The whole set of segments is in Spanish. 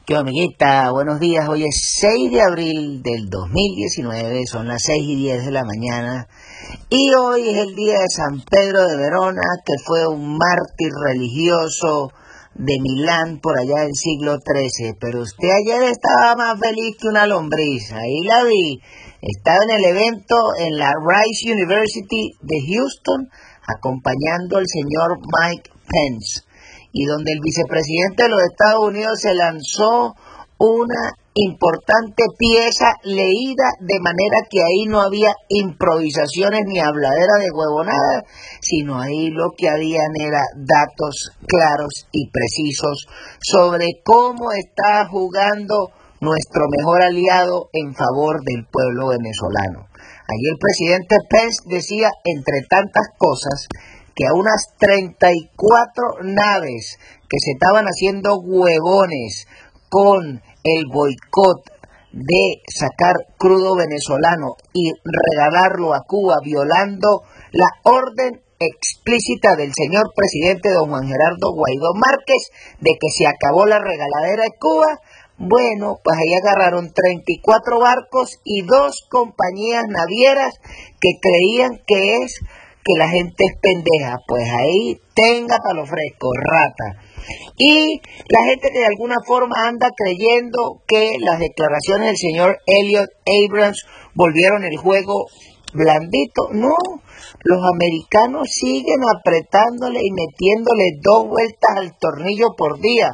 ¿Qué amiguita? Buenos días. Hoy es 6 de abril del 2019, son las 6:10 de la mañana y hoy es el día de San Pedro de Verona, que fue un mártir religioso de Milán por allá del siglo XIII. Pero usted ayer estaba más feliz que una lombriz, ahí la vi. Estaba en el evento en la Rice University de Houston acompañando al señor Mike Pence, y donde el vicepresidente de los Estados Unidos se lanzó una importante pieza leída de manera que ahí no había improvisaciones ni habladera de huevonada, sino ahí lo que habían era datos claros y precisos sobre cómo está jugando nuestro mejor aliado en favor del pueblo venezolano. Allí el presidente Pence decía, entre tantas cosas, que a unas 34 naves que se estaban haciendo huevones con el boicot de sacar crudo venezolano y regalarlo a Cuba, violando la orden explícita del señor presidente don Juan Gerardo Guaidó Márquez de que se acabó la regaladera de Cuba. Bueno, pues ahí agarraron 34 barcos y 2 compañías navieras que creían que la gente es pendeja. Pues ahí tenga para lo fresco, rata. Y la gente que de alguna forma anda creyendo que las declaraciones del señor Elliot Abrams volvieron el juego blandito. No, los americanos siguen apretándole y metiéndole 2 vueltas al tornillo por día.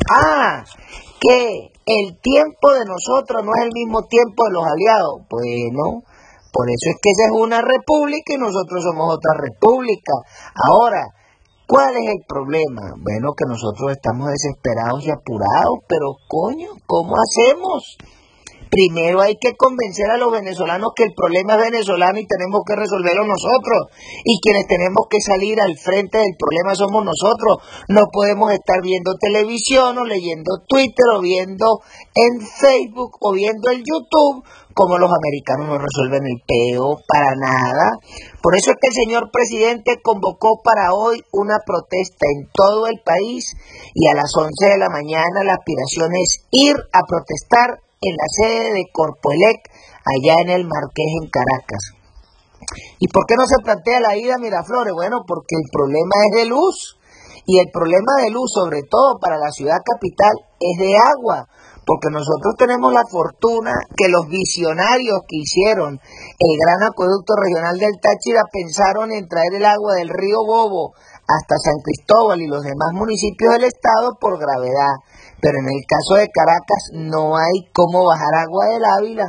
Que el tiempo de nosotros no es el mismo tiempo de los aliados. Bueno, por eso es que esa es una república y nosotros somos otra república. Ahora, ¿cuál es el problema? Bueno, que nosotros estamos desesperados y apurados, pero coño, ¿cómo hacemos? Primero hay que convencer a los venezolanos que el problema es venezolano y tenemos que resolverlo nosotros. Y quienes tenemos que salir al frente del problema somos nosotros. No podemos estar viendo televisión o leyendo Twitter o viendo en Facebook o viendo el YouTube como los americanos no resuelven el peo para nada. Por eso es que el señor presidente convocó para hoy una protesta en todo el país y a las 11 de la mañana la aspiración es ir a protestar en la sede de Corpoelec, allá en el Marqués, en Caracas. ¿Y por qué no se plantea la ida a Miraflores? Bueno, porque el problema es de luz, y el problema de luz, sobre todo para la ciudad capital, es de agua, porque nosotros tenemos la fortuna que los visionarios que hicieron el gran acueducto regional del Táchira pensaron en traer el agua del río Bobo hasta San Cristóbal y los demás municipios del estado por gravedad. Pero en el caso de Caracas no hay cómo bajar agua del Ávila.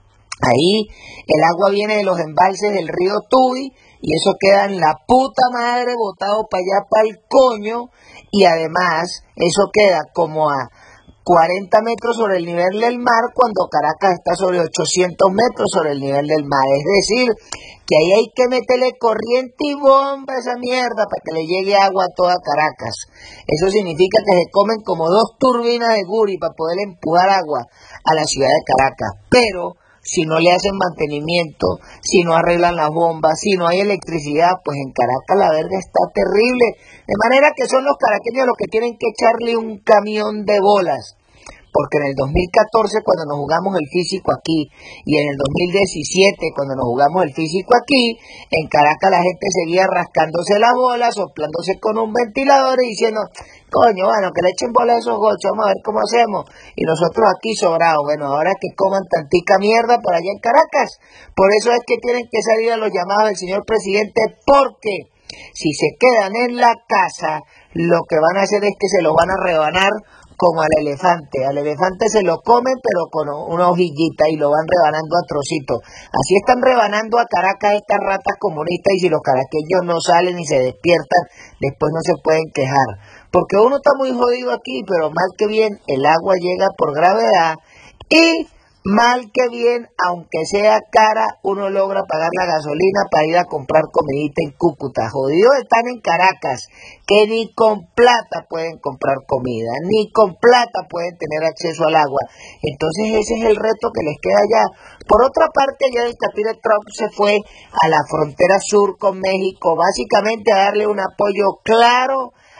Ahí el agua viene de los embalses del río Tuy y eso queda en la puta madre botado para allá, para el coño. Y además eso queda como a 40 metros sobre el nivel del mar cuando Caracas está sobre 800 metros sobre el nivel del mar. Es decir, que ahí hay que meterle corriente y bomba a esa mierda para que le llegue agua a toda Caracas. Eso significa que se comen como 2 turbinas de Guri para poder empujar agua a la ciudad de Caracas. Pero si no le hacen mantenimiento, si no arreglan las bombas, si no hay electricidad, pues en Caracas la verga está terrible. De manera que son los caraqueños los que tienen que echarle un camión de bolas. Porque en el 2014 cuando nos jugamos el físico aquí y en el 2017 cuando nos jugamos el físico aquí, en Caracas la gente seguía rascándose las bolas, soplándose con un ventilador y diciendo, coño, bueno, que le echen bola a esos gochos, vamos a ver cómo hacemos. Y nosotros aquí sobrados, bueno, ahora que coman tantica mierda por allá en Caracas. Por eso es que tienen que salir a los llamados del señor presidente, porque si se quedan en la casa, lo que van a hacer es que se los van a rebanar como al elefante. Al elefante se lo comen pero con una hojillita y lo van rebanando a trocitos. Así están rebanando a Caracas estas ratas comunistas, y si los caraqueños no salen y se despiertan, después no se pueden quejar. Porque uno está muy jodido aquí, pero mal que bien el agua llega por gravedad y mal que bien, aunque sea cara, uno logra pagar la gasolina para ir a comprar comidita en Cúcuta. Jodidos están en Caracas, que ni con plata pueden comprar comida, ni con plata pueden tener acceso al agua. Entonces ese es el reto que les queda allá. Por otra parte, ya el Tapire Trump se fue a la frontera sur con México, básicamente a darle un apoyo claro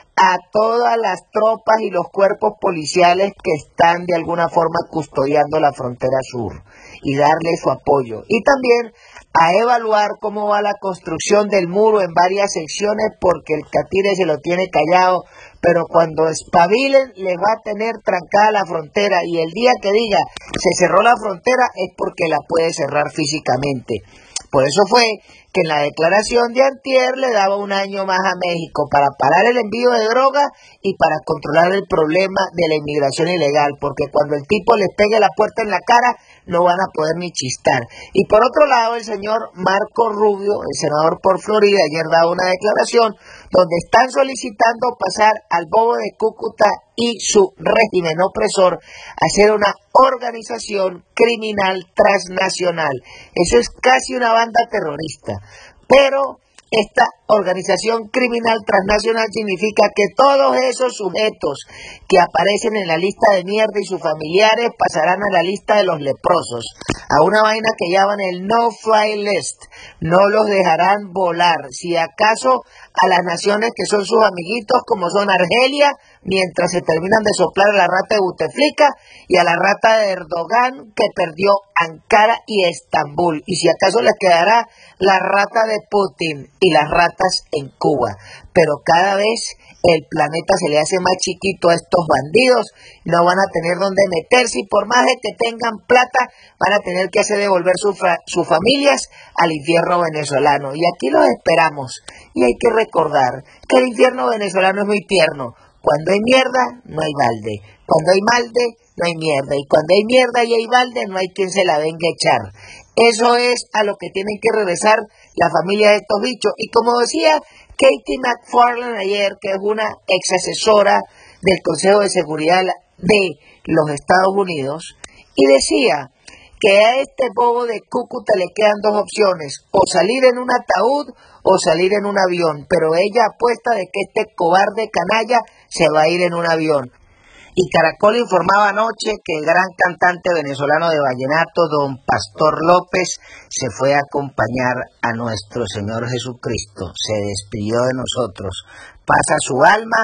a todas las tropas y los cuerpos policiales que están de alguna forma custodiando la frontera sur y darle su apoyo. Y también a evaluar cómo va la construcción del muro en varias secciones, porque el Catire se lo tiene callado, pero cuando espabilen les va a tener trancada la frontera, y el día que diga se cerró la frontera es porque la puede cerrar físicamente. Por eso fue que en la declaración de antier le daba un año más a México para parar el envío de droga y para controlar el problema de la inmigración ilegal, porque cuando el tipo les pegue la puerta en la cara no van a poder ni chistar. Y por otro lado, el señor Marco Rubio, el senador por Florida, ayer daba una declaración donde están solicitando pasar al bobo de Cúcuta y su régimen opresor a ser una organización criminal transnacional. Eso es casi una banda terrorista. Pero esta organización criminal transnacional significa que todos esos sujetos que aparecen en la lista de mierda y sus familiares pasarán a la lista de los leprosos, a una vaina que llaman el no-fly list. No los dejarán volar, si acaso a las naciones que son sus amiguitos, como son Argelia, mientras se terminan de soplar a la rata de Buteflika, y a la rata de Erdogan, que perdió Ankara y Estambul, y si acaso les quedará la rata de Putin y las ratas en Cuba. Pero cada vez el planeta se le hace más chiquito a estos bandidos, no van a tener dónde meterse, y por más de que tengan plata, van a tener que hacer devolver sus familias al infierno venezolano. Y aquí los esperamos, y hay que recordar que el infierno venezolano es muy tierno. Cuando hay mierda, no hay balde. Cuando hay balde, no hay mierda. Y cuando hay mierda y hay balde, no hay quien se la venga a echar. Eso es a lo que tienen que regresar la familia de estos bichos. Y como decía Katie McFarland ayer, que es una ex asesora del Consejo de Seguridad de los Estados Unidos, y decía que a este bobo de Cúcuta le quedan dos opciones: o salir en un ataúd o salir en un avión, pero ella apuesta de que este cobarde canalla se va a ir en un avión. Y Caracol informaba anoche que el gran cantante venezolano de vallenato, don Pastor López, se fue a acompañar a nuestro Señor Jesucristo, se despidió de nosotros, pasa su alma,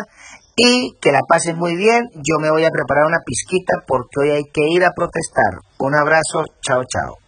y que la pasen muy bien. Yo me voy a preparar una pizquita porque hoy hay que ir a protestar. Un abrazo, chao, chao.